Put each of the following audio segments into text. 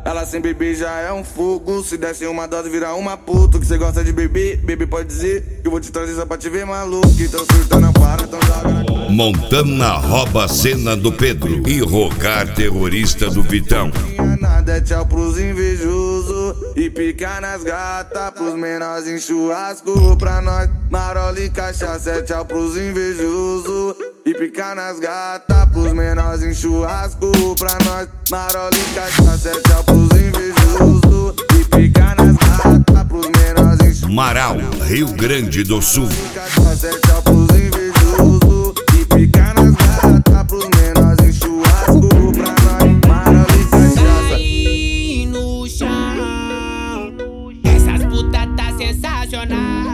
Ela sem beber já é um fogo. Se desse uma dose vira uma puta. Que cê gosta de beber, bebê pode dizer. Que eu vou te trazer só pra te ver maluco. Então surta não para, então joga na cara. Montana rouba a cena do Pedro e Rogar terrorista do Vitão. Nada é tchau pros invejosos e picar nas gatas. Pros menores em churrasco, pra nós marola e cachaça. É tchau pros invejosos e picar nas gatas. Pros menores em churrasco, pra nós marola e cachaça. É tchau pros invejosos e picar nas gatas. Pros menores em churrasco, Marau, Rio Grande do Sul. é tchau pros invejosos e picar nas gatas. Pros menores em churrasco, pra nós marola e cachaça. Aí no chão, essas putas tá sensacional.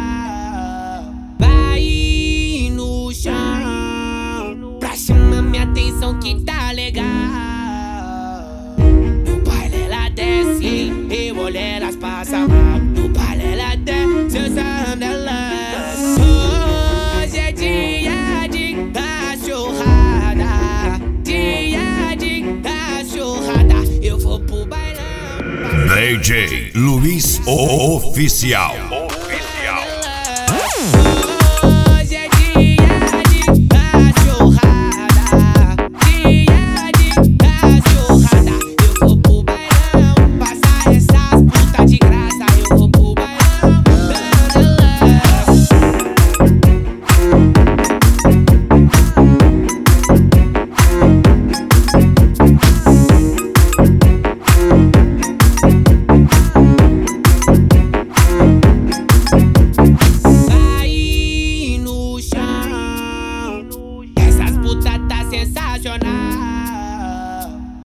Vai no chão, pra chamar minha atenção que tá legal. No baile ela desce, eu olho elas passam mal. No baile ela desce, eu sarrando elas. Hoje é dia de cachorrada, dia de cachorrada. Eu vou pro bailão. DJ Luiz Oficial. Oficial.